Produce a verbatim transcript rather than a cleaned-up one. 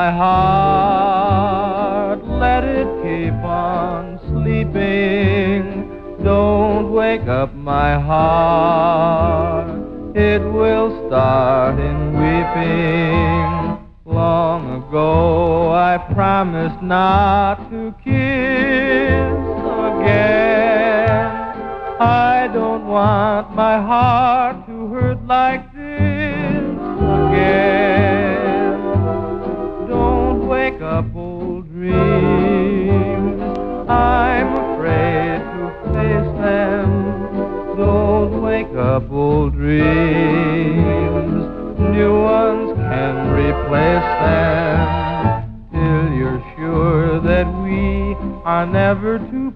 my heart, let it keep on sleeping. Don't wake up my heart, it will start in weeping. Long ago I promised not to kiss again. I don't want my heart to hurt like this again. Don't wake up old dreams, I'm afraid to face them. Don't wake up old dreams, new ones can replace them. Till you're sure that we are never to